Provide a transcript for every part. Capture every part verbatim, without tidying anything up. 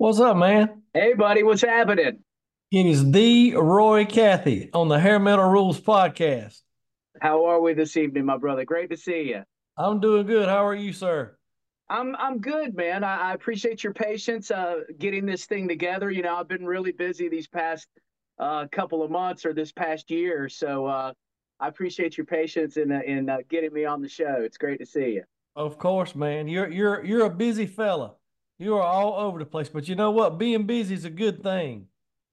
What's up, man? Hey, buddy, what's happening? It is the Roy Cathy on the Hair Metal Rules podcast. How are we this evening, my brother? Great to see you. I'm doing good. How are you, sir? I'm I'm good, man. I, I appreciate your patience uh, getting this thing together. You know, I've been really busy these past uh, couple of months or this past year, so uh, I appreciate your patience in uh, in uh, getting me on the show. It's great to see you. Of course, man. You're you're you're a busy fella. You are all over the place, but you know what? Being busy is a good thing.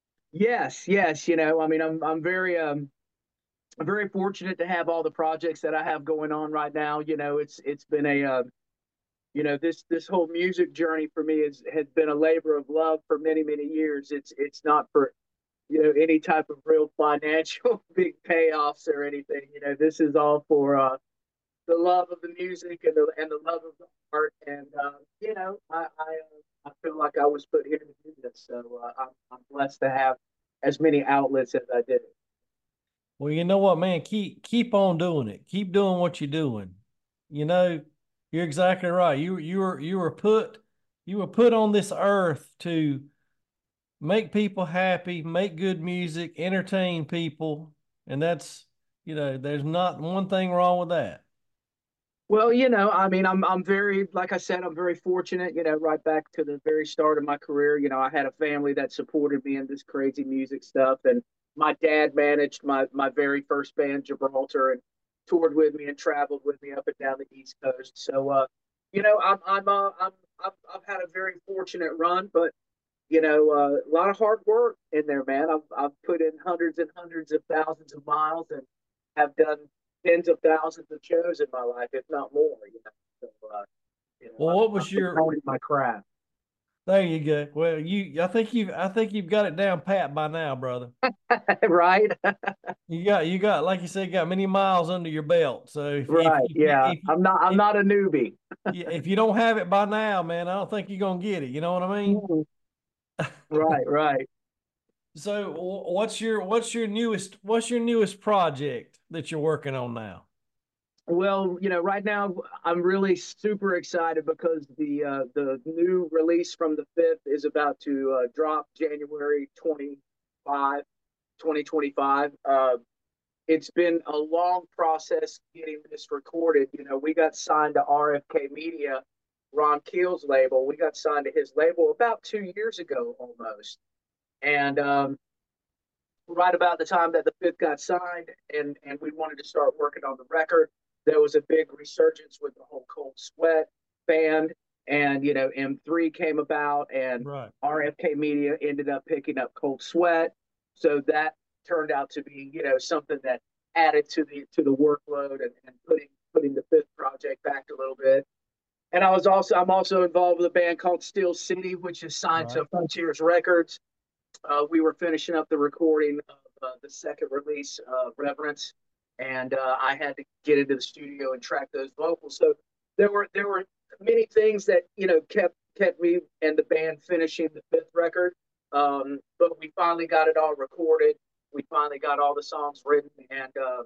Yes, yes. You know, I mean, I'm I'm very um I'm very fortunate to have all the projects that I have going on right now. You know, it's it's been a uh, you know this this whole music journey for me is has been a labor of love for many many years. It's it's not for you know any type of real financial big payoffs or anything. You know, this is all for uh, the love of the music and the and the love of the art. And uh, you know, I I, uh, I feel like I was put here to do this, so uh, I'm I'm blessed to have as many outlets as I did. Well, you know what, man? Keep keep on doing it. Keep doing what you're doing. You know, you're exactly right. You you were you were put you were put on this earth to make people happy, make good music, entertain people, and that's you know, there's not one thing wrong with that. Well, you know, I mean, I'm I'm very, like I said, I'm very fortunate. You know, right back to the very start of my career. You know, I had a family that supported me in this crazy music stuff, and my dad managed my my very first band, Gibraltar, and toured with me and traveled with me up and down the East Coast. So, uh, you know, I'm I'm uh, I'm I've, I've had a very fortunate run, but you know, uh, a lot of hard work in there, man. I've I've put in hundreds and hundreds of thousands of miles and have done tens of thousands of shows in my life, if not more. You know, so uh, you know, Well, I'm, what I'm was been your honing my craft. there you go. Well, you I think you've I think you've got it down pat by now, brother. Right, You got you got like you said, you got many miles under your belt. So if if right, if you, yeah. if, I'm not I'm if not a newbie. if you don't have it by now, man, I don't think you're gonna get it. You know what I mean? Mhm. Right, right. So wh- what's your what's your newest what's your newest project that you're working on now? Well, you know, right now I'm really super excited because the uh, the new release from the fifth is about to uh, drop January twenty-fifth, twenty twenty-five. Uh, it's been a long process getting this recorded. You know, we got signed to R F K Media, Ron Keel's label. We got signed to his label about two years ago almost. And um, right about the time that the fifth got signed and, and we wanted to start working on the record, there was a big resurgence with the whole Cold Sweat band. And, you know, M three came about and Right. R F K Media ended up picking up Cold Sweat. So that turned out to be, you know, something that added to the to the workload and, and putting putting the fifth project back a little bit. And I was also I'm also involved with a band called Steel City, which is signed to Right. Frontiers Records. Uh, we were finishing up the recording of uh, the second release, uh, Reverence, and uh, I had to get into the studio and track those vocals. So there were there were many things that you know kept kept me and the band finishing the fifth record. Um, but we finally got it all recorded. We finally got all the songs written, and um,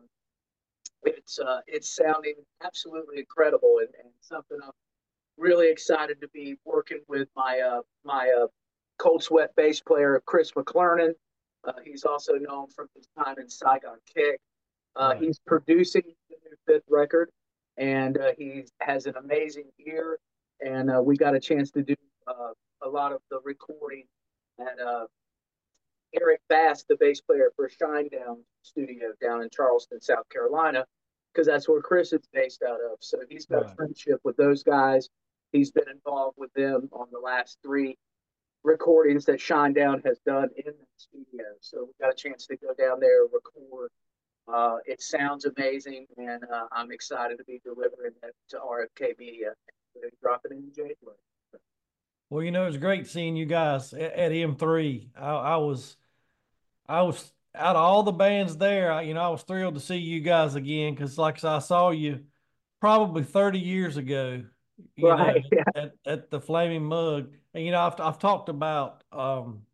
it's uh, it's sounding absolutely incredible and, and something I'm really excited to be working with my uh, my uh, Cold Sweat bass player Chris McClernand. Uh, he's also known from his time in Saigon Kick. Uh, Right. he's producing the new fifth record, and uh, he has an amazing ear. And uh, we got a chance to do uh, a lot of the recording at uh, Eric Bass, the bass player for Shinedown Studio down in Charleston, South Carolina, because that's where Chris is based out of. So he's got a Right. friendship with those guys. He's been involved with them on the last three recordings that Shinedown has done in the studio. So we got a chance to go down there and record. Uh, it sounds amazing, and uh, I'm excited to be delivering it to R F K Media and dropping it in January. Well, you know, it's great seeing you guys at, at M three. I, I was I was out of all the bands there, I, you know, I was thrilled to see you guys again because, like I said, I saw you probably thirty years ago, you know, Right. Yeah. at, at the Flaming Mug. And, you know, I've, I've talked about um,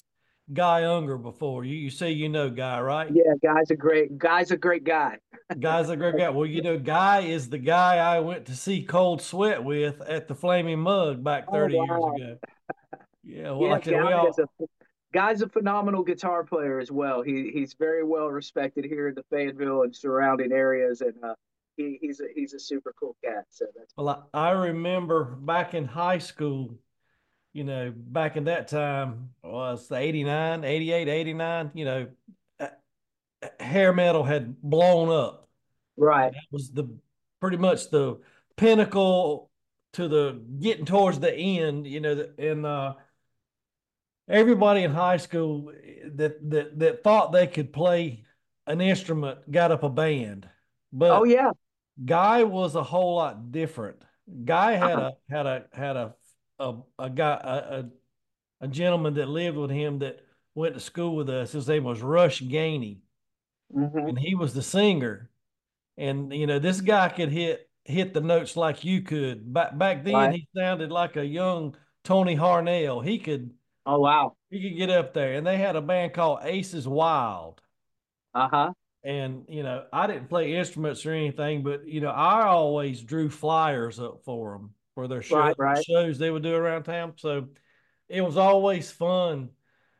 Guy Unger before. You, you say you know Guy, right? Yeah. Guy's a great, guy's a great guy. Guy's a great guy. Well, you know, Guy is the guy I went to see Cold Sweat with at the Flaming Mug back Oh, thirty years wow. ago. Yeah, well, Yeah, like I said, we Guy is a all Guy's a phenomenal guitar player as well. He he's very well respected here in the Fayetteville and surrounding areas, and uh, he he's a he's a super cool cat. So that's well, I, I remember back in high school, you know, back in that time was the eighty-nine, eighty-eight, eighty-nine, you know, uh, hair metal had blown up. right. That was the pretty much the pinnacle to the getting towards the end, you know, and uh everybody in high school that that that thought they could play an instrument got up a band. Oh But yeah. Guy was a whole lot different. Guy had Uh-huh. a had a had a a, a guy a, a, a gentleman that lived with him that went to school with us. His name was Rush Gainey, Hmm. and he was the singer. And you know, this guy could hit hit the notes like you could. Back back then, Right. he sounded like a young Tony Harnell. He could Oh wow. he could get up there. And they had a band called Aces Wild. Uh-huh. And you know, I didn't play instruments or anything, but you know, I always drew flyers up for them for their show Right, right. shows they would do around town. So it was always fun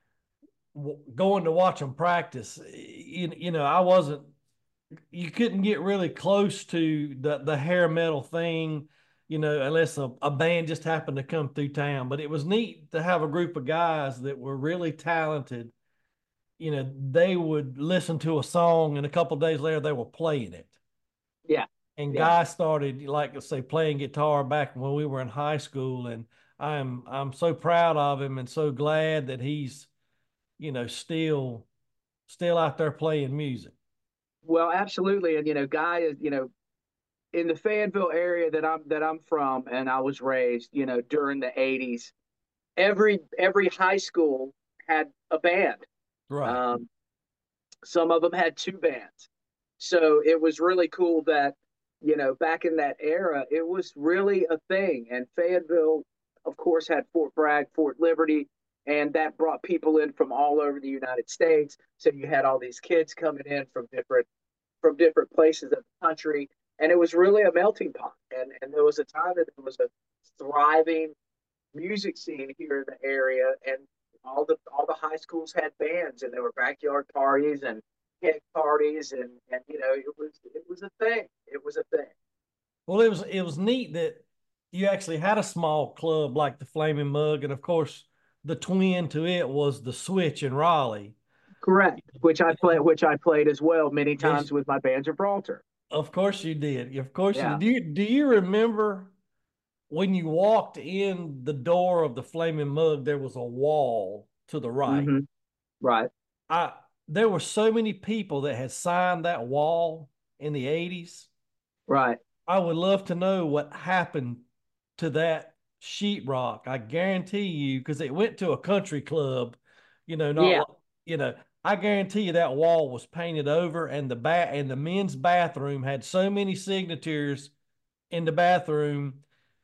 going to watch them practice. You, you know, I wasn't you couldn't get really close to the the hair metal thing, you know, unless a, a band just happened to come through town. But it was neat to have a group of guys that were really talented. You know, they would listen to a song and a couple of days later they were playing it. Yeah. And Yeah. Guy started, like I say, playing guitar back when we were in high school. And I'm I'm so proud of him and so glad that he's, you know, still still out there playing music. Well, absolutely. And you know, Guy is, you know, in the Fayetteville area that I'm that I'm from and I was raised, you know, during the eighties, every every high school had a band. Right. Um, some of them had two bands. So it was really cool that, you know, back in that era, it was really a thing. And Fayetteville, of course, had Fort Bragg, Fort Liberty, and that brought people in from all over the United States. So you had all these kids coming in from different from different places of the country, and it was really a melting pot. And and there was a time that there was a thriving music scene here in the area, and all the all the high schools had bands, and there were backyard parties and keg parties, and and you know it was it was a thing. It was a thing. Well, it was it was neat that you actually had a small club like the Flaming Mug, and of course, the twin to it was the Switch in Raleigh. Correct. Which I play, which I played as well many Yes, times with my band Gibraltar. of course you did. Of course you Yeah. did. Do you do you remember when you walked in the door of the Flaming Mug? There was a wall to the right. Mm-hmm. Right. I There were so many people that had signed that wall in the eighties. Right. I would love to know what happened to that sheetrock. I guarantee you, because it went to a country club, you know, Yeah. not you know, I guarantee you that wall was painted over, and the bat and the men's bathroom had so many signatures in the bathroom.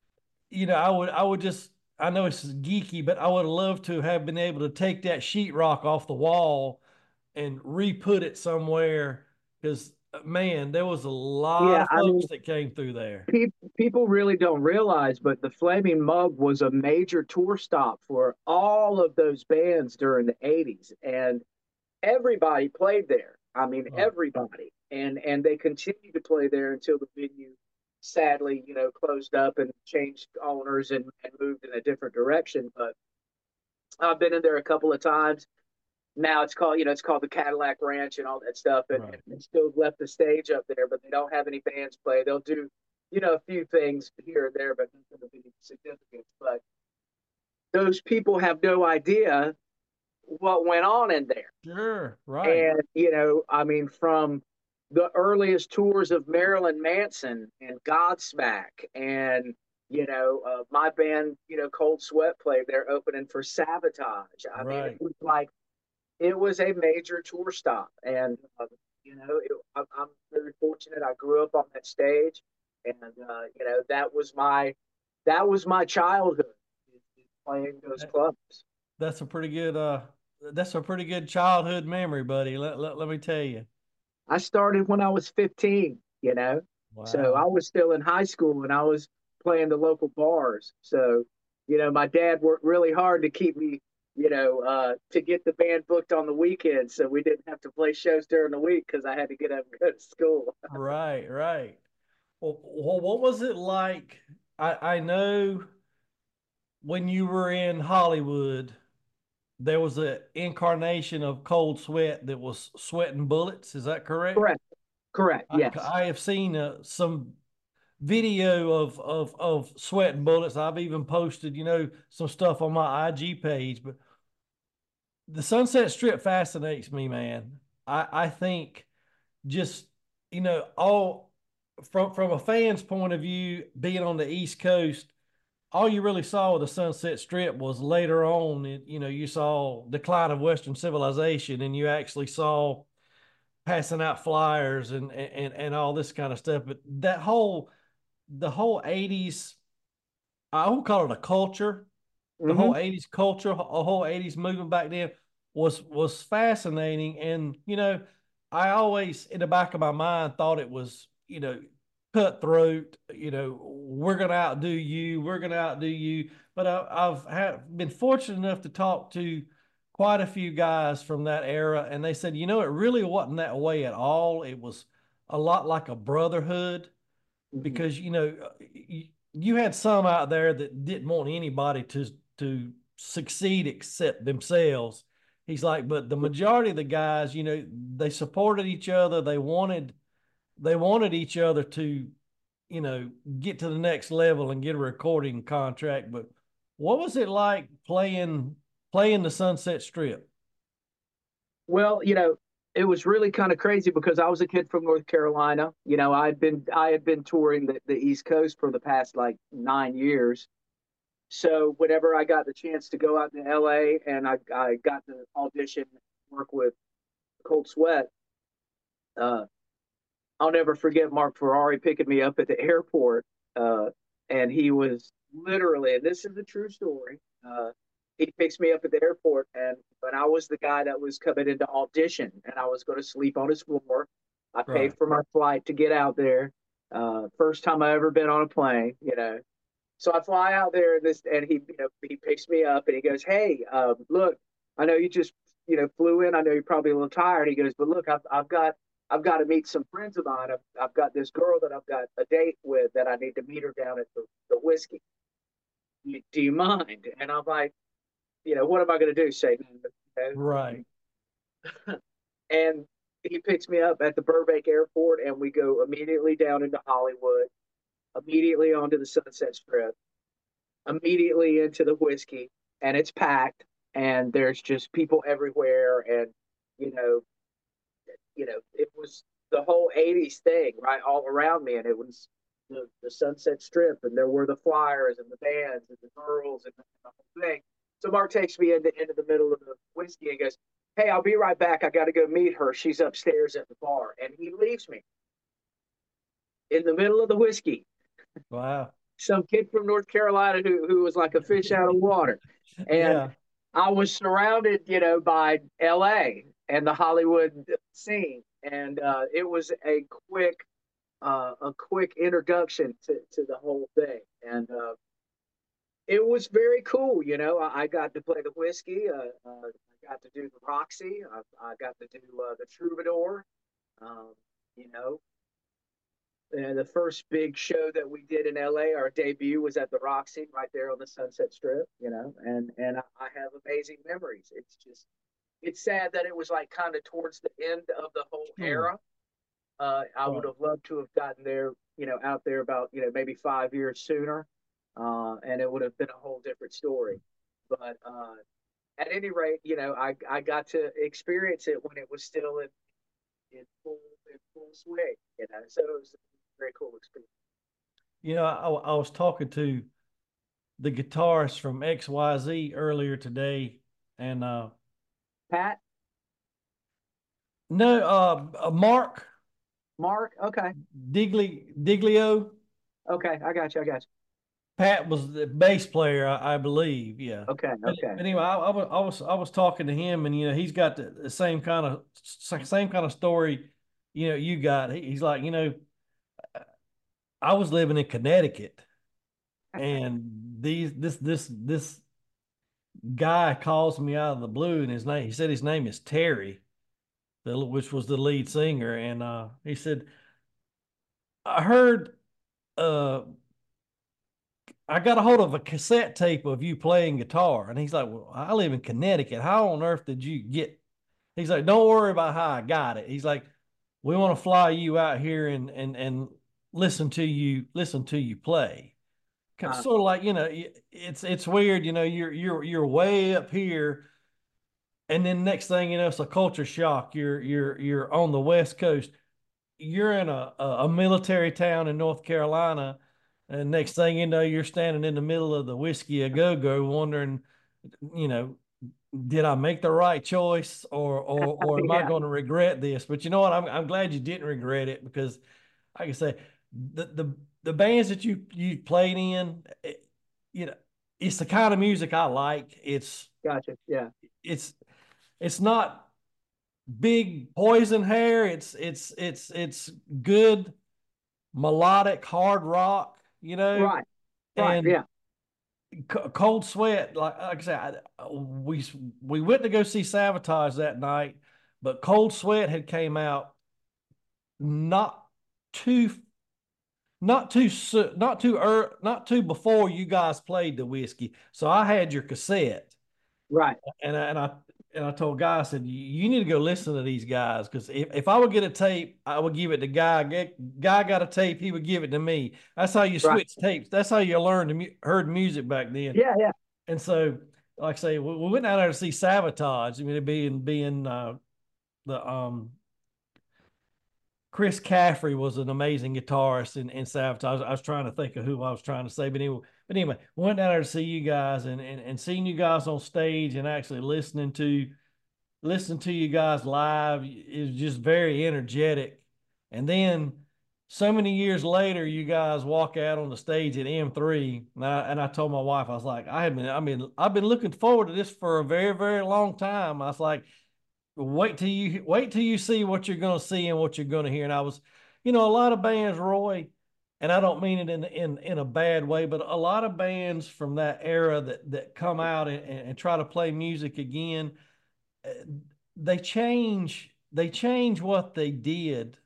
You know, I would I would just I know it's geeky, but I would love to have been able to take that sheetrock off the wall and re-put it somewhere because man, there was a lot Yeah. of I folks mean, that came through there. pe- people really don't realize, but the Flaming Mug was a major tour stop for all of those bands during the eighties, and everybody played there. I mean, Right. everybody, and and they continued to play there until the venue, sadly, you know, closed up and changed owners and, and moved in a different direction. But I've been in there a couple of times. Now it's called, you know, it's called the Cadillac Ranch and all that stuff, and, Right. and still left the stage up there, but they don't have any bands play. They'll do, you know, a few things here and there, but nothing of any significance. But those people have no idea what went on in there. Sure. Right. And, you know, I mean, from the earliest tours of Marilyn Manson and Godsmack and, you know, uh, my band, you know, Cold Sweat played there opening for Sabotage. I mean, it Right. was like, it was a major tour stop. And, um, you know, it, I'm, I'm very fortunate. I grew up on that stage. And, uh, you know, that was my, that was my childhood playing those That, clubs. that's a pretty good uh that's a pretty good childhood memory, buddy. Let, let, let me tell you. I started when I was fifteen, you know, so I Wow. was still in high school and I was playing the local bars. So, You know, my dad worked really hard to keep me, you know, uh, to get the band booked on the weekend, so we didn't have to play shows during the week because I had to get up and go to school. Right, right. Well, well, what was it like? I, I know when you were in Hollywood, there was an incarnation of Cold Sweat that was sweating bullets. Is that correct? Correct. Correct. I, Yes. I have seen uh, some video of, of of sweating bullets. I've even posted, you know, some stuff on my I G page. But the Sunset Strip fascinates me, man. I I think just you know all from from a fan's point of view, being on the East Coast, all you really saw with the Sunset Strip was later on. It, you know, you saw decline of Western civilization, and you actually saw passing out flyers and and and all this kind of stuff. But that whole the whole eighties, I won't call it a culture. The Hmm. whole eighties culture, a whole eighties movement back then was was fascinating. And, you know, I always in the back of my mind thought it was, you know, cutthroat, you know, we're gonna outdo you, we're gonna outdo you. But I, I've had, been fortunate enough to talk to quite a few guys from that era, and they said, you know, it really wasn't that way at all. It was a lot like a brotherhood Hmm. because you know you, you had some out there that didn't want anybody to to succeed except themselves. He's like, but the majority of the guys, you know, they supported each other. They wanted they wanted each other to, you know, get to the next level and get a recording contract. But what was it like playing playing the Sunset Strip? Well, you know, it was really kind of crazy because I was a kid from North Carolina. You know, I had been I had been touring the, the East Coast for the past like nine years. So whenever I got the chance to go out to L A and I, I got to audition, work with Cold Sweat, uh, I'll never forget Mark Ferrari picking me up at the airport. Uh, and he was literally, and this is a true story. Uh, he picks me up at the airport, and but I was the guy that was coming into audition, and I was going to sleep on his floor. I paid Right. for my flight to get out there. Uh, first time I ever been on a plane, you know. So I fly out there, and this, and he, you know, he picks me up, and he goes, "Hey, um, look, I know you just, you know, flew in. I know you're probably a little tired." He goes, "But look, I've, I've got, I've got to meet some friends of mine. I've, I've got this girl that I've got a date with that I need to meet her down at the, the whiskey. Do you mind?" And I'm like, you know, what am I going to do? Say no? Right. And he picks me up at the Burbank airport, and we go immediately down into Hollywood, immediately onto the Sunset Strip, immediately into the whiskey, and it's packed, and there's just people everywhere, and you know, you know, it was the whole eighties thing, right, all around me, and it was the, the Sunset Strip, and there were the flyers and the bands and the girls and the, the whole thing. So Mark takes me into into the middle of the whiskey and goes, "Hey, I'll be right back. I got to go meet her. She's upstairs at the bar," and he leaves me in the middle of the whiskey. Wow. Some kid from North Carolina who who was like a fish out of water, and Yeah. I was surrounded, you know, by L A and the Hollywood scene, and uh, it was a quick uh, a quick introduction to to the whole thing, and uh, it was very cool. You know, I, I got to play the whiskey, uh, uh, I got to do the Roxy, I, I got to do uh, the Troubadour. Um, you know, and the first big show that we did in L A, our debut was at the Roxy right there on the Sunset Strip, you know, and and I have amazing memories. It's just it's sad that it was like kind of towards the end of the whole Sure. era. Uh, I would Right. have loved to have gotten there, you know, out there about, you know, maybe five years sooner, uh, and it would have been a whole different story. But uh, at any rate, you know, I I got to experience it when it was still in in full in full swing, you know, so it was a very cool experience. You know, I, I was talking to the guitarist from X Y Z earlier today, and uh, Pat, no, uh, uh, Mark Mark, okay, Digli Diglio. okay, I got you, I got Pat was the bass player, I, I believe. Yeah. you. Okay, But, okay. but anyway, I, I was I was I was talking to him, and you know, he's got the, the same kind of same kind of story. You know, you got. He, he's like, you know, I was living in Connecticut, and these this this this guy calls me out of the blue, and his name he said his name is Terry, the, which was the lead singer, and uh, he said, I heard uh I got a hold of a cassette tape of you playing guitar. And he's like, well, I live in Connecticut. How on earth did you get? He's like, don't worry about how I got it. He's like, we want to fly you out here and and and listen to you listen to you play. Uh, Sort of like, you know, it's it's weird, you know, you're you're you're way up here, and then next thing you know, it's a culture shock. You're you're you're on the West Coast. You're in a a military town in North Carolina, and next thing you know, you're standing in the middle of the Whiskey a Go Go, wondering, you know, did I make the right choice, or or or am I yeah, going to regret this? But you know what? I'm I'm glad you didn't regret it, because, like I say, the the the bands that you you played in, it, you know, it's the kind of music I like. It's gotcha. Yeah, it's it's not big poison hair. It's it's it's it's good melodic hard rock, you know, right, right. and Yeah, Cold Sweat. Like, like I said, I, we we went to go see Sabotage that night, but Cold Sweat had came out not too not too not too early, not too before you guys played the Whiskey. So I had your cassette, right, and I, and I and I told Guy, I said, you need to go listen to these guys, because if, if I would get a tape, I would give it to Guy. Guy got a tape, he would give it to me. That's how you right. switch tapes. That's how you learned to mu- heard music back then. Yeah, yeah. And so, like I say, we, we went out there to see Sabotage. I mean, it being being uh, the um Chris Caffrey was an amazing guitarist in, in Sabotage. I was, I was trying to think of who I was trying to say, but anyway, but anyway, we went down there to see you guys, and, and and seeing you guys on stage and actually listening to listening to you guys live is just very energetic. And then so many years later, you guys walk out on the stage at M three, and I, and I told my wife, I was like, I have been, I mean, I've been looking forward to this for a very, very long time. I was like, wait till you wait till you see what you're going to see and what you're going to hear. And I was, you know, a lot of bands, Roy, and I don't mean it in in in a bad way, but a lot of bands from that era that that come out and, and try to play music again, they change they change what they did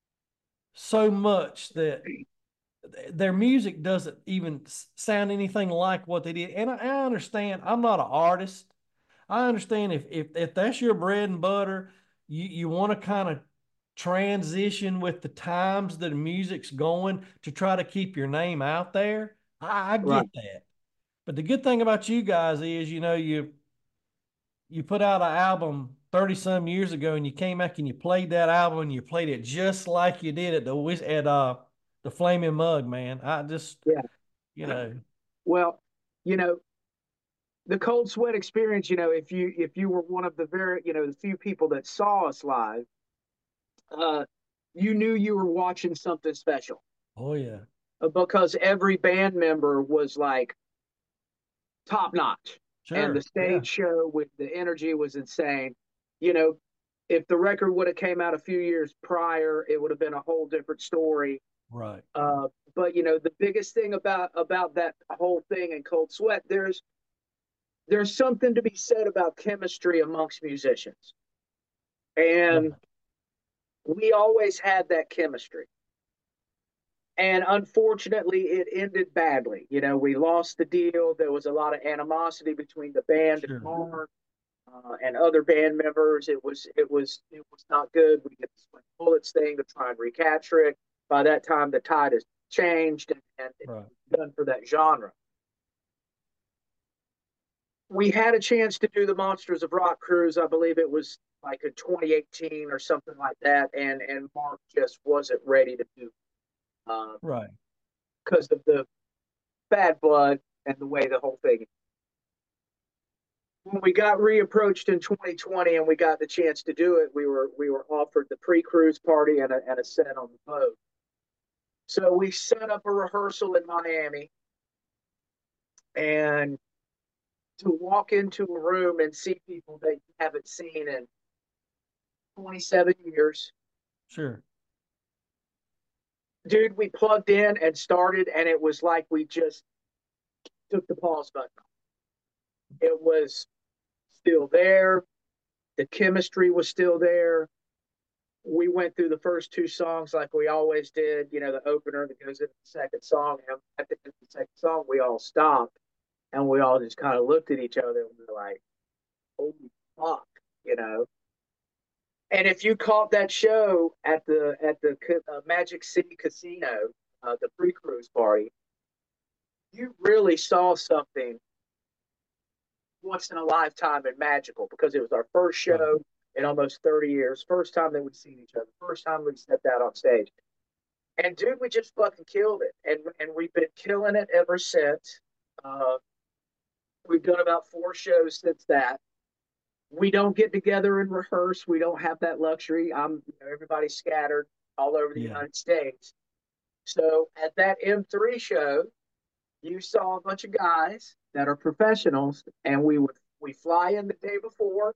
so much that their music doesn't even sound anything like what they did. And I, I understand, I'm not an artist. I understand if if if that's your bread and butter, you you want to kind of transition with the times that the music's going to try to keep your name out there. I, I Right. get that. But the good thing about you guys is, you know, you you put out an album thirty some years ago, and you came back and you played that album, and you played it just like you did at the at uh the Flaming Mug, man. I just, Yeah. you know, Well, you know, the Cold Sweat experience, you know, if you if you were one of the very, you know, the few people that saw us live, uh, you knew you were watching something special, oh yeah, uh, because every band member was like top notch, and the sure, yeah, stage show with the energy was insane. You know, if the record would have came out a few years prior, it would have been a whole different story. right, Uh, but you know, the biggest thing about about that whole thing in Cold Sweat, there's there's something to be said about chemistry amongst musicians, and right, we always had that chemistry. And unfortunately, it ended badly. You know, we lost the deal. There was a lot of animosity between the band and sure, Mark, uh, and other band members. It was it was it was not good. We did the Swing Bullets thing to try and recapture it. By that time, the tide has changed, and, and it's right, done for that genre. We had a chance to do the Monsters of Rock cruise. I believe it was like a twenty eighteen or something like that, and and Mark just wasn't ready to do, um, right, because of the bad blood and the way the whole thing. When we got reapproached in twenty twenty and we got the chance to do it, we were we were offered the pre-cruise party and a, and a set on the boat. So we set up a rehearsal in Miami, and to walk into a room and see people that you haven't seen in twenty-seven years. sure, Dude, we plugged in and started, and it was like we just took the pause button. It was still there. The chemistry was still there. We went through the first two songs like we always did, you know, the opener that goes into the second song. And at the end of the second song, we all stopped and we all just kind of looked at each other and we were like, holy fuck, you know. And if you caught that show at the at the uh, Magic City Casino, uh, the pre-cruise party, you really saw something once in a lifetime and magical because it was our first show Right. in almost thirty years, first time that we'd seen each other, first time we stepped out on stage. And dude, we just fucking killed it. And and we've been killing it ever since. Uh, we've done about four shows since that. We don't get together and rehearse. We don't have that luxury. I'm you know, everybody's scattered all over the Yeah. United States. So at that M three show, you saw a bunch of guys that are professionals, and we would we fly in the day before,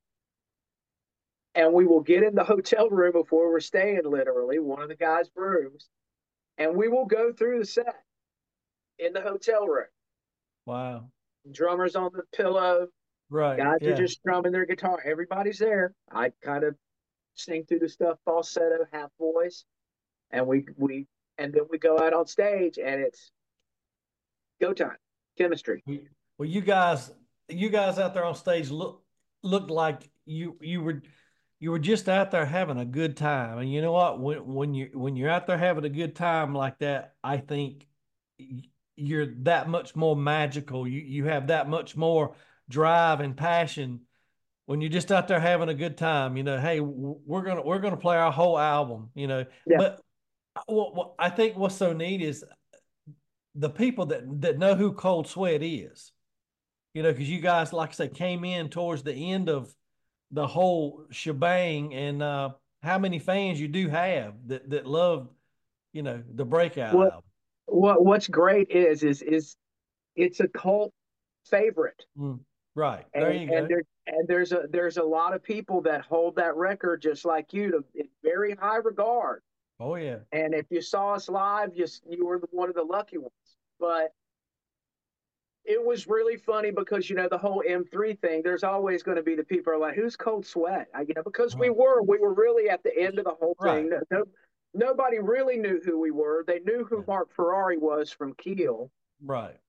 and we will get in the hotel room before we're staying, literally one of the guys' rooms, and we will go through the set in the hotel room. Wow. Drummers on the pillow, Right. guys are Yeah. just strumming their guitar. Everybody's there. I kind of sing through the stuff falsetto, half voice, and we we and then we go out on stage, and it's go time, chemistry. Well, you guys, you guys out there on stage look looked like you you were you were just out there having a good time. And you know what? When when you when you're out there having a good time like that, I think you're that much more magical. You you have that much more drive and passion when you're just out there having a good time. You know, hey, we're gonna we're gonna play our whole album. You know, Yeah. but what, what I think what's so neat is the people that that know who Cold Sweat is. You know, because you guys, like I said, came in towards the end of the whole shebang, and uh, how many fans you do have that that love, you know, the Breakout What album. what what's great is is is it's a cult favorite, Mm, right there, and you and go. there and there's a there's a lot of people that hold that record just like you to in very high regard. Oh yeah, And if you saw us live, you you were the, one of the lucky ones. But it was really funny because you know the whole M three thing. There's always going to be the people who are like, "Who's Cold Sweat?" I, you know, because we right, were we were really at the end of the whole thing. right, No, no, nobody really knew who we were. They knew who yeah, Mark Ferrari was from Keel, right,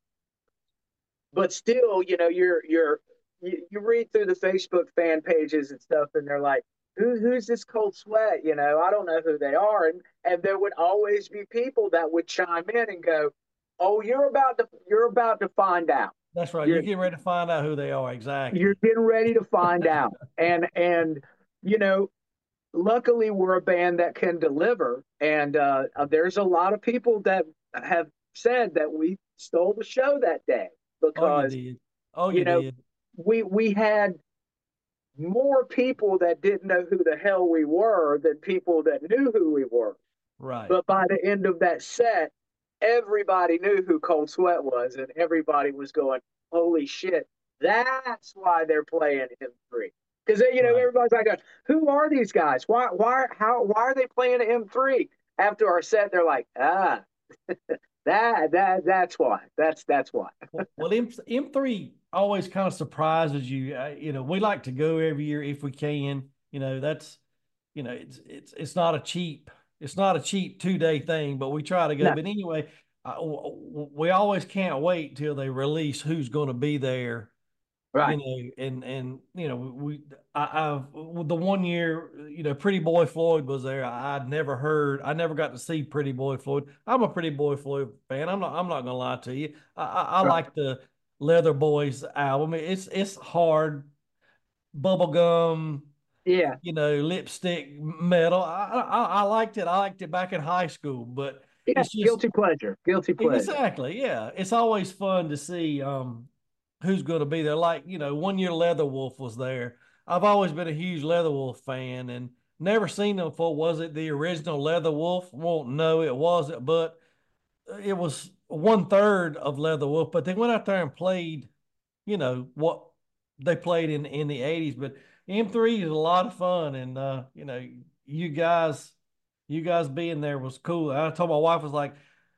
but still, you know, you're you're you, you read through the Facebook fan pages and stuff, and they're like, "Who who's this Cold Sweat?" You know, I don't know who they are, and and there would always be people that would chime in and go, "Oh, you're about to you're about to find out. that's right. You You're get ready to find out who they are you're exactly. getting ready to find out." And and you know, luckily we're a band that can deliver, and uh, there's a lot of people that have said that we stole the show that day Oh, you because did. Oh, you you know did. we we had more people that didn't know who the hell we were than people that knew who we were. Right. But by the end of that set, everybody knew who Cold Sweat was, and everybody was going, "Holy shit, that's why they're playing M three." Because you know Right. everybody's like, "Who are these guys? Why why how why are they playing M three?" After our set, they're like, "Ah, that that that's why. That's that's why." Well, well, M M three always kind of surprises you. Uh, you know, we like to go every year if we can. You know, that's you know, it's it's it's not a cheap it's not a cheap two day thing, but we try to go. No, But anyway, uh, we always can't wait till they release who's going to be there. You right. know, and and you know, we I, I've the one year, you know, Pretty Boy Floyd was there. I, I'd never heard, I never got to see Pretty Boy Floyd. I'm a Pretty Boy Floyd fan. I'm not I'm not gonna lie to you. I, I, I Right. like the Leather Boys album. It's it's hard, bubblegum, Yeah. you know, lipstick metal. I, I I liked it. I liked it back in high school, but Yeah. it's just Guilty pleasure. Guilty pleasure. exactly, yeah. It's always fun to see um who's going to be there. Like, you know, one year Leatherwolf was there. I've always been a huge Leatherwolf fan and never seen them before. Was it the original Leatherwolf? Well, no, it wasn't, but it was one third of Leatherwolf. But they went out there and played, you know, what they played in in the eighties. But M three is a lot of fun, and uh, you know, you guys, you guys being there was cool. I told my wife, was like,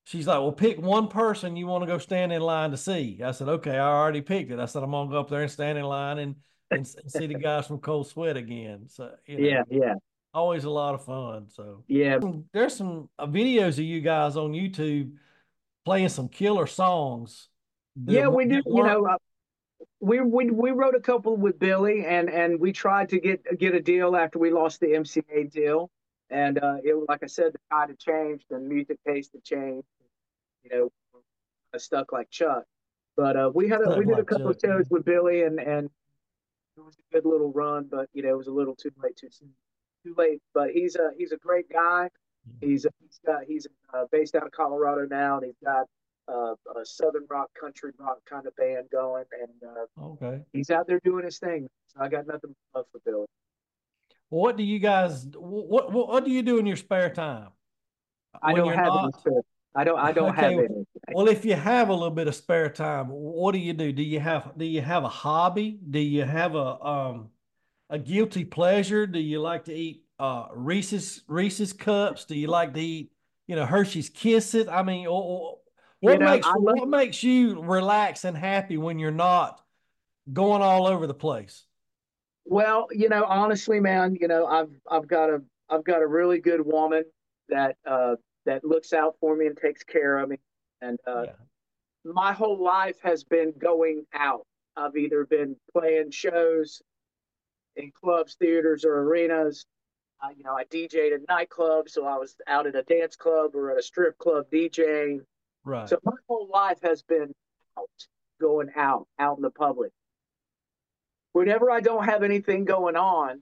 she's like, well, pick one person you want to go stand in line to see. I said, okay, I already picked it. I said, I'm gonna go up there and stand in line and and, and see the guys from Cold Sweat again. So you know, Yeah, yeah, always a lot of fun. So yeah, there's some uh, videos of you guys on YouTube playing some killer songs that, yeah. We do. that You weren't. know, uh, we we we wrote a couple with Billy, and and we tried to get get a deal after we lost the M C A deal, and uh, it like I said, the tide had changed and music taste had changed. You know, stuck like Chuck. But uh, we had a, we Look did a like couple Chuck, of yeah. shows with Billy, and and it was a good little run, but you know it was a little too late, too soon, too late. But he's a he's a great guy. He's he's got he's uh, based out of Colorado now, and he's got uh, a southern rock, country rock kind of band going, and uh, Okay. he's out there doing his thing. So I got nothing but love for Billy. Well, what do you guys? What what what do you do in your spare time I when don't you're have any not? spare. I don't I don't Okay. have any. Well, if you have a little bit of spare time, what do you do? Do you have do you have a hobby? Do you have a um a guilty pleasure? Do you like to eat uh Reese's Reese's cups? Do you like to eat, you know, Hershey's Kisses? I mean, or, or- You what know, makes I love. what makes you relax and happy when you're not going all over the place? Well, you know, honestly, man, you know, I've I've got a I've got a really good woman that uh that looks out for me and takes care of me. And uh Yeah. my whole life has been going out. I've either been playing shows in clubs, theaters, or arenas. Uh, you know, I D J'd at nightclubs, so I was out at a dance club or at a strip club DJing. Right. So my whole life has been out, going out, out in the public. Whenever I don't have anything going on,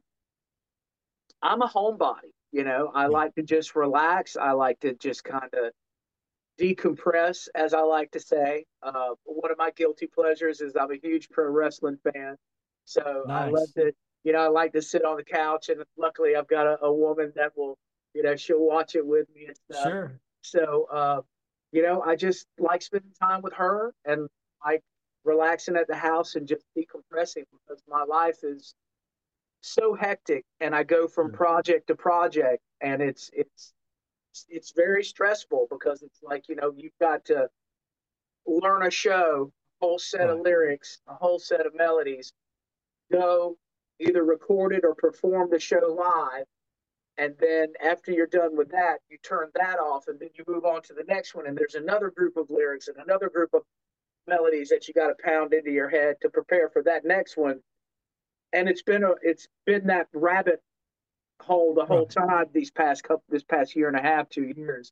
I'm a homebody. You know, I Yeah. like to just relax. I like to just kind of decompress, as I like to say. Uh, one of my guilty pleasures is I'm a huge pro wrestling fan. So I love Nice. to, you know, I like to sit on the couch, and luckily I've got a, a woman that will, you know, she'll watch it with me and stuff. Sure. So, uh, you know, I just like spending time with her and like relaxing at the house and just decompressing because my life is so hectic and I go from Sure. project to project and it's it's it's very stressful because it's like, you know, you've got to learn a show, a whole set of Right. lyrics, a whole set of melodies, go either record it or perform the show live. And then after you're done with that, you turn that off and then you move on to the next one. And there's another group of lyrics and another group of melodies that you got to pound into your head to prepare for that next one. And it's been a it's been that rabbit hole the Right. whole time these past couple this past year and a half, two years.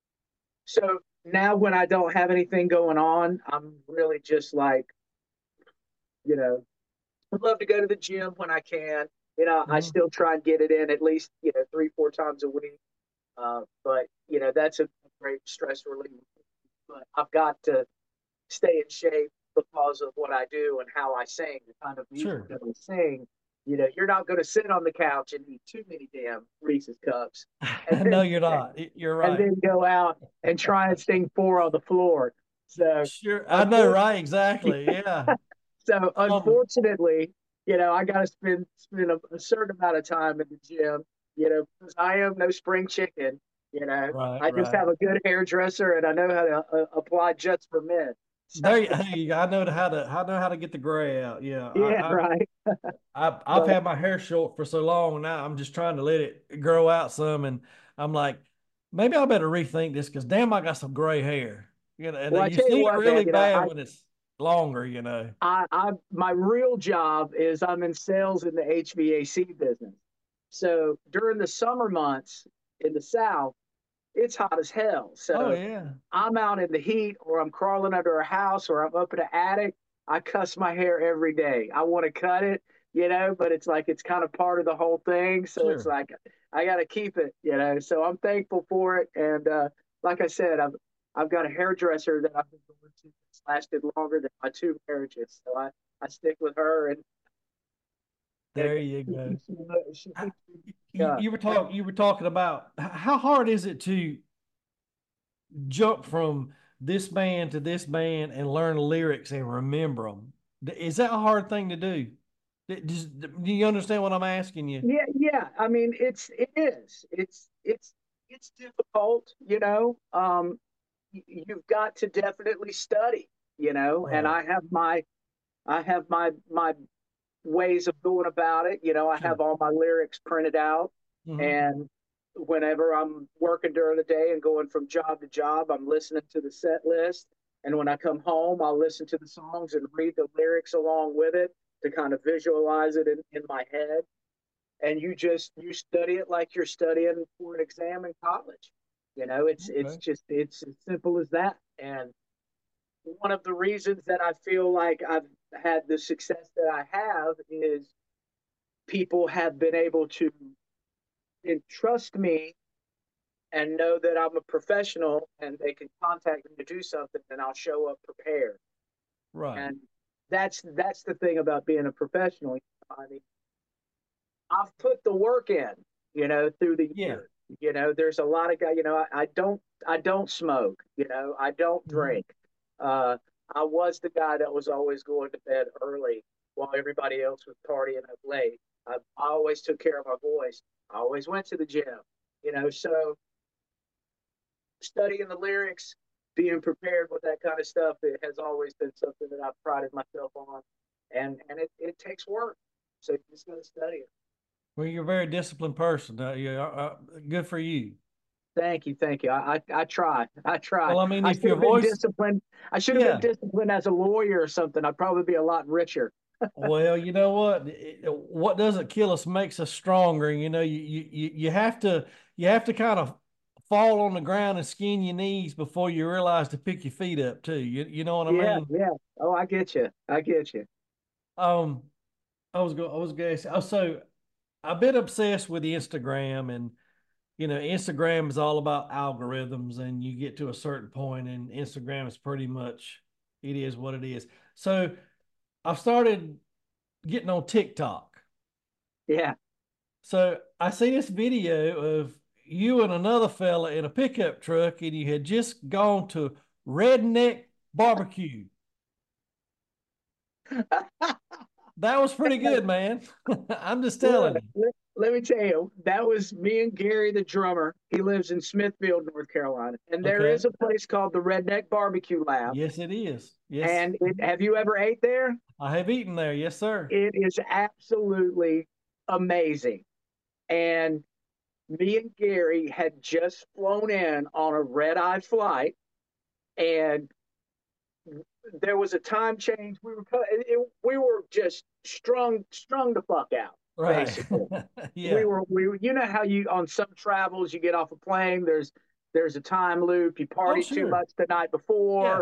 So now when I don't have anything going on, I'm really just like, you know, I'd love to go to the gym when I can. You know, I Mhm. still try and get it in at least, you know, three, four times a week. Uh, but, you know, that's a great stress relief. But I've got to stay in shape because of what I do and how I sing, the kind of music Sure. that I sing. You know, you're not going to sit on the couch and eat too many damn Reese's cups, and No, then you're not. You're and right. then go out and try and sing four on the floor. So, Sure. I know, unfortunately, right? Exactly. Yeah. so Um, unfortunately, you know, I got to spend spend a, a certain amount of time in the gym. You know, because I am no spring chicken. You know, right, I just right. have a good hairdresser and I know how to uh, apply jets for men. So, There, you, hey, I know how to I know how to get the gray out. Yeah, yeah, I, right. I, I I've But had my hair short for so long now. I'm just trying to let it grow out some, and I'm like, maybe I better rethink this because damn, I got some gray hair. You know, and well, I you tell you see it what, man. really You know, bad I when it's longer. You know. I, I my real job is I'm in sales in the H V A C business. So during the summer months in the South, it's hot as hell. Oh So yeah, I'm out in the heat or I'm crawling under a house or I'm up in an attic. I cuss my hair every day. I want to cut it, you know, but it's like it's kind of part of the whole thing. So it's sure. like I got to keep it, you know. So I'm thankful for it. And uh, like I said, I've I've got a hairdresser that I've been going to that's lasted longer than my two marriages. So I, I stick with her and There you she go. keeps me, she I- keeps me You, up. you were talking you were talking about how hard is it to jump from this band to this band and learn lyrics and remember them. Is that a hard thing to do? Does, do you understand what I'm asking you? Yeah, yeah. I mean, it's it is. It's it's it's difficult, you know. Um, you've got to definitely study, you know, and Right. I have my, I have my, my ways of going about it. You know, I Sure. have all my lyrics printed out, Hmm. and whenever I'm working during the day and going from job to job, I'm listening to the set list. And when I come home, I'll listen to the songs and read the lyrics along with it to kind of visualize it in, in my head. And you just you study it like you're studying for an exam in college. You know, it's it's Okay. just it's as simple as that. And one of the reasons that I feel like I've had the success that I have is people have been able to entrust me and know that I'm a professional and they can contact me to do something and I'll show up prepared. Right. And that's that's the thing about being a professional. I mean, I've put the work in, you know, through the Yeah. years. You know, there's a lot of guys, you know, I, I don't I don't smoke, you know, I don't Hmm. drink. Uh I was the guy that was always going to bed early while everybody else was partying up late. I, I always took care of my voice. I always went to the gym, you know, so studying the lyrics, being prepared with that kind of stuff, it has always been something that I've prided myself on. And and it, it takes work. So you just gotta study it. Well, you're a very disciplined person. Uh, yeah. Uh, good for you. Thank you, thank you. I, I I try. I try. Well, I mean, I if should your have been voice, disciplined. I should have been yeah. disciplined as a lawyer or something. I'd probably be a lot richer. Well, you know what? It- what doesn't kill us makes us stronger. You know, you you you have to you have to kind of fall on the ground and skin your knees before you realize to pick your feet up too. You you know what I Yeah, mean? yeah. Oh, I get you. I get you. Um, I was going I was going to say, oh, so I've been obsessed with Instagram, and you know, Instagram is all about algorithms, and you get to a certain point, and Instagram is pretty much it is what it is. So I've started getting on TikTok. Yeah. So I see this video of you and another fella in a pickup truck, and you had just gone to Redneck Barbecue. That was pretty good, man. I'm just Look, telling you. let, let me tell you, that was me and Gary, the drummer. He lives in Smithfield, North Carolina, and there Okay. is a place called the Redneck Barbecue Lab. Yes, it is. Yes. And it, have you ever ate there? I have eaten there. Yes, sir. It is absolutely amazing. And me and Gary had just flown in on a red eye flight, and there was a time change. We were it, it, we were just strung strung the fuck out, Right. basically. We Yeah. were we were, you know how you on some travels you get off a plane. There's there's a time loop. You Oh, partied too sure. much the night Yeah. before,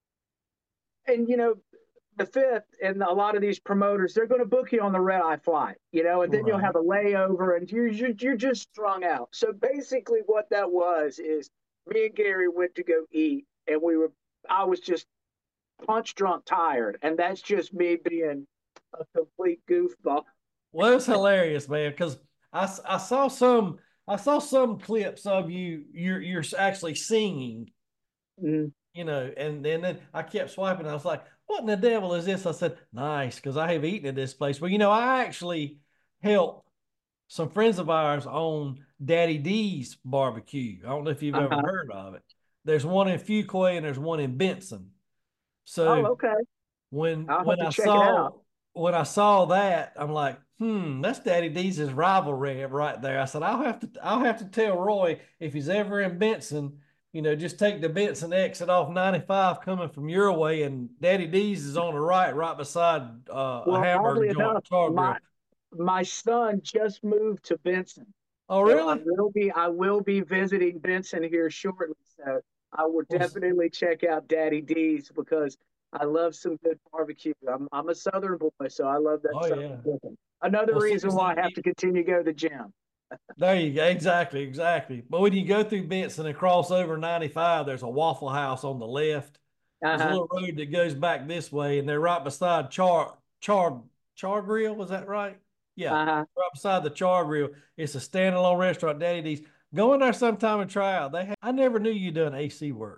and you know the fifth and a lot of these promoters they're going to book you on the red eye flight, you know, and then you'll have Right. a layover and you're you're, you're just strung out. So basically, what that was is me and Gary went to go eat, and we were I was just punch drunk tired, and that's just me being a complete goofball. Well, it's hilarious, man, because I, I saw some I saw some clips of you you're you're actually singing, Mm, you know, and, and then I kept swiping. I was like, what in the devil is this? I said, nice, because I have eaten at this place. Well, you know, I actually helped some friends of ours on Daddy D's barbecue. I don't know if you've ever uh-huh. heard of it. There's one in Fuquay and there's one in Benson. So Oh, okay. when I'll have when to I check it out. saw when I saw that, I'm like, hmm, that's Daddy D's rivalry right there. I said, I'll have to I'll have to tell Roy if he's ever in Benson, you know, just take the Benson exit off ninety-five coming from your way, and Daddy D's is on the right, right beside uh, a Well, hamburger oddly joint, enough, char grill. my my son just moved to Benson, Oh, so I really? will be I will be visiting Benson here shortly. So I will Well, definitely check out Daddy D's because I love some good barbecue. I'm I'm a Southern boy, so I love that oh Southern yeah. cooking. Another Well, reason why I have seriously, to continue to go to the gym. there you go. Exactly, exactly. But when you go through Benson and cross over ninety-five, there's a Waffle House on the left. Uh There's a huh. little road that goes back this way, and they're right beside Char Char Char Grill. Was that right? Yeah, Uh huh. right beside the Char Grill. It's a standalone restaurant, Daddy D's. Go in there sometime and try out. They have, I never knew you done A C work.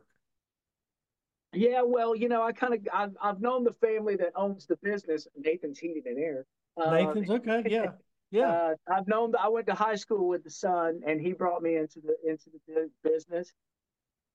Yeah, well, you know, I kind of I've, I've known the family that owns the business, Nathan's Heating and Air. Uh, Nathan's okay. Yeah, yeah. uh, I've known I went to high school with the son, and he brought me into the into the business.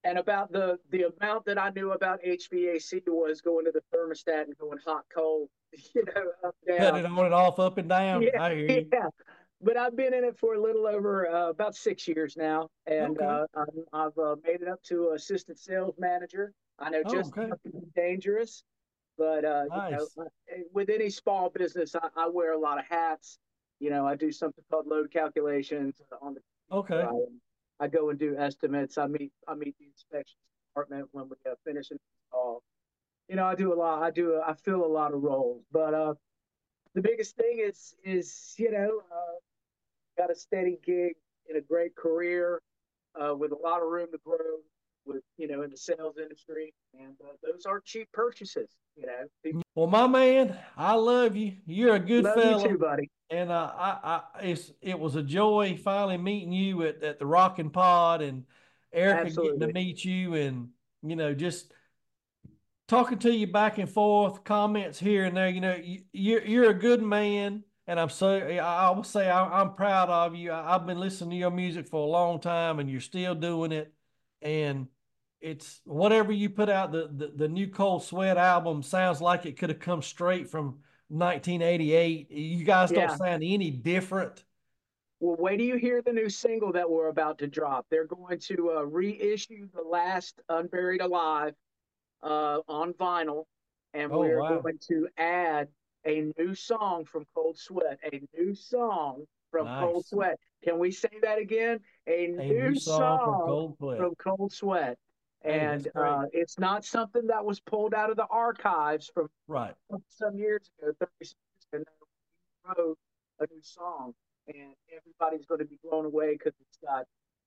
And about the the amount that I knew about H V A C was going to the thermostat and going hot, cold, you know, up, Cutting down. it on and off, up and down. Yeah, I hear you. yeah. But I've been in it for a little over uh, about six years now, and Okay. uh, I'm, I've uh, made it up to assistant sales manager. I know Oh, just okay. enough to be dangerous, but uh, you know, Nice. uh, with any small business, I, I wear a lot of hats. You know, I do something called load calculations on the computer. Okay. I, I go and do estimates. I meet I meet the inspection department when we uh, finish an install. You know, I do a lot. I do. I fill a lot of roles, but uh, the biggest thing is is you know uh, got a steady gig in a great career uh, with a lot of room to grow with you know in the sales industry, and uh, those aren't cheap purchases. You know, people Well, my man, I love you. You're a good love you fella. too, buddy. And uh, I, I, it's, it was a joy finally meeting you at, at the Rockin' Pod and Erica getting to Absolutely. meet you and, you know, just talking to you back and forth, comments here and there. You know, you, you're you're a good man, and I'm so I will say I, I'm proud of you. I, I've been listening to your music for a long time, and you're still doing it. And it's whatever you put out. The the, the new Cold Sweat album sounds like it could have come straight from nineteen eighty-eight. You guys don't Yeah. sound any different. Well, wait till you hear the new single that we're about to drop. They're going to uh, reissue the last Unburied Alive uh, on vinyl, and Oh we're wow, going to add a new song from Cold Sweat. A new song from Cold nice. Sweat. Can we say that again? A A new new song from song Cold Sweat. from Cold Sweat. Hey, that's And uh, great. it's not something that was pulled out of the archives from Right. some years ago, thirty years ago. We wrote a new song, and everybody's going to be blown away because it's got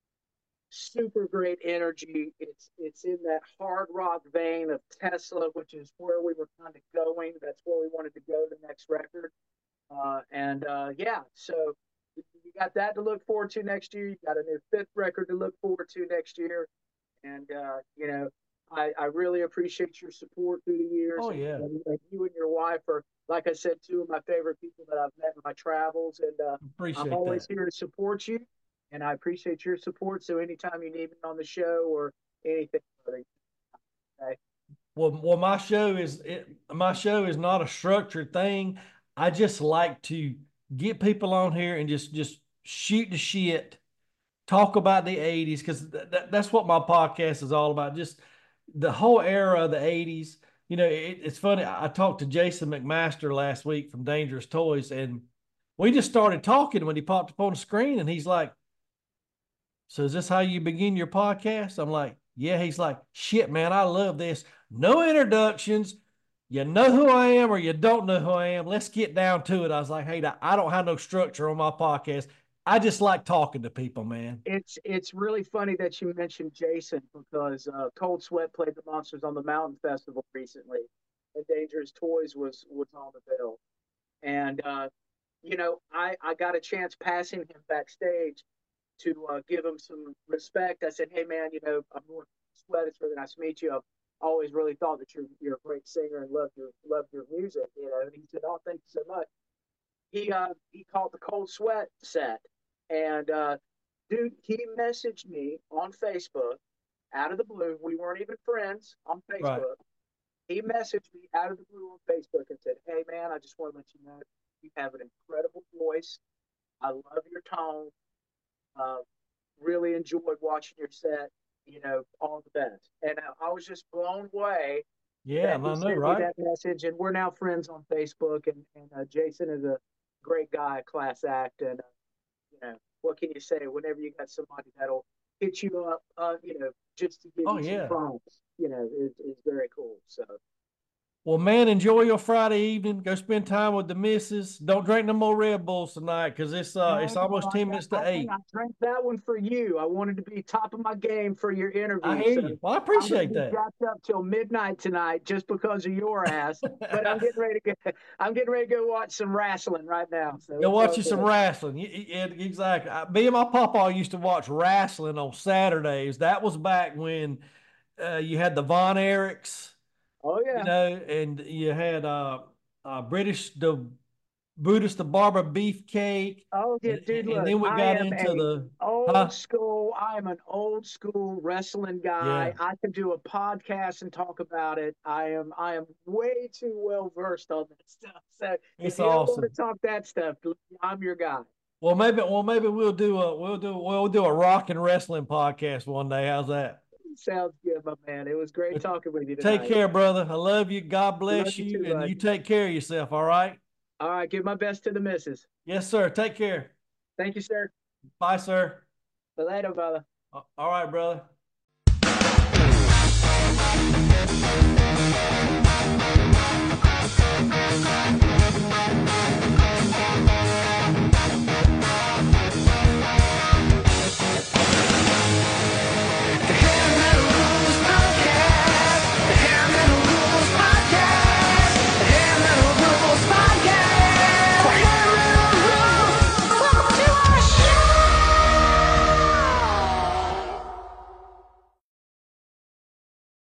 super great energy. It's it's in that hard rock vein of Tesla, which is where we were kind of going. That's where we wanted to go the next record. Uh, and uh, yeah, so you got that to look forward to next year. You got a new fifth record to look forward to next year. And uh, you know, I, I really appreciate your support through the years, Oh and, yeah, and, and you and your wife are, like I said, two of my favorite people that I've met in my travels, and uh, I'm appreciate always that. here to support you, and I appreciate your support. So anytime you need me on the show or anything, okay? Well, well, my show is it, my show is not a structured thing. I just like to get people on here and just just shoot the shit, talk about the eighties because th- th- that's what my podcast is all about. Just the whole era of the eighties. You know, it, it's funny. I talked to Jason McMaster last week from Dangerous Toys, and we just started talking when he popped up on the screen, and he's like, so is this how you begin your podcast? I'm like, yeah. He's like, shit, man, I love this. No introductions. You know who I am or you don't know who I am. Let's get down to it. I was like, hey, I don't have no structure on my podcast. I just like talking to people, man. It's it's really funny that you mentioned Jason because uh, Cold Sweat played the Monsters on the Mountain Festival recently, and Dangerous Toys was was on the bill. And uh, you know, I I got a chance passing him backstage to uh, give him some respect. I said, "Hey, man, you know, I'm North Sweat. It's really nice to meet you. I've always really thought that you're you're a great singer and love your love your music." You know, and he said, "Oh, thank you so much." He uh he called the Cold Sweat set, and uh, dude, he messaged me on Facebook out of the blue. We weren't even friends on Right. Facebook. He messaged me out of the blue on Facebook and said, "Hey, man, I just want to let you know you have an incredible voice. I love your tone. Uh, really enjoyed watching your set. You know, all the best." And I, I was just blown away Yeah, that and he I know, sent me right? that message. And we're now friends on Facebook. And, and uh, Jason is a great guy, class act. And, uh, you know, what can you say? Whenever you got somebody that'll hit you up, uh, you know, just to give Oh you some yeah. prompts, you know, is, is very cool. So, Well, man, enjoy your Friday evening. Go spend time with the missus. Don't drink no more Red Bulls tonight because it's uh no, it's almost no, ten I, minutes I, to hey, eight. I drank that one for you. I wanted to be top of my game for your I interview. hear So you. Well, I I'm going to appreciate be that. jacked up till midnight tonight just because of your ass. But I'm getting ready to go. I'm getting ready to go watch some wrestling right now. So Go it's watch all you some good. wrestling. Yeah, exactly. Me and my papa used to watch wrestling on Saturdays. That was back when uh, you had the Von Erichs, Oh you yeah, know, and you had uh, uh, British the Brutus the Barber Beefcake. Oh, yeah, And, dude, and look, then we I got am into a the, old huh? school. I am an old school wrestling Yeah, guy. I can do a podcast and talk about it. I am I am way too well versed on that stuff. So if it's you ever want to awesome. talk that stuff, I'm your guy. Well, maybe, well, maybe we'll do a, we'll do, we'll do a rock and wrestling podcast one day. How's that? Sounds good, my man. It was great But talking with you take tonight. care, brother. I love you. God Love bless you you. too, And bud. you take care of yourself. All right. All right, give my best to the missus. Yes, sir. Take care. Thank you, sir. Bye, sir. See you later, brother. All right, brother.